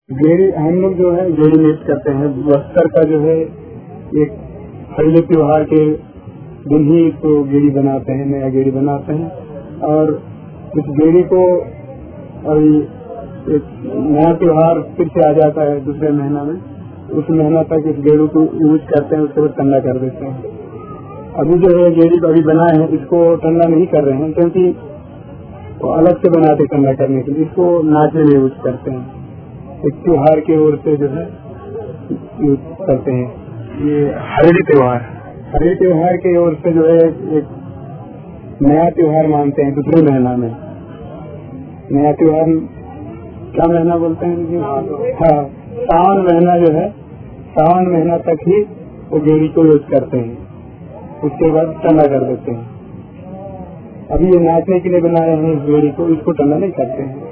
गेड़ी हम लोग जो है गेड़ी नृत्य करते हैं। बस्तर का जो है एक पहले त्योहार के दिन ही इसको गेड़ी बनाते हैं, नया गेड़ी बनाते हैं। और इस गेड़ी को अभी एक नया त्योहार फिर से आ जाता है दूसरे महीना में, उस महीना तक इस गेड़ी को यूज करते हैं, उसके बाद ठंडा कर देते हैं। अभी जो है गेड़ी को अभी बनाए हैं, इसको ठंडा नहीं कर रहे हैं क्योंकि वो अलग से बनाते ठंडा करने के लिए, इसको नाचने में यूज करते हैं। एक त्योहार की ओर से जो है यूज करते हैं। ये हरेली त्योहार की ओर से जो है एक नया त्योहार मानते हैं दूसरे महीना में। नया त्योहार क्या महीना बोलते हैं? हाँ, सावन महीना जो है, सावन महीना तक ही वो गेड़ी को यूज करते हैं, उसके बाद ठंडा कर देते हैं। अभी ये नाचने के लिए बनाए हैं इस गेड़ी को, इसको ठंडा नहीं करते हैं।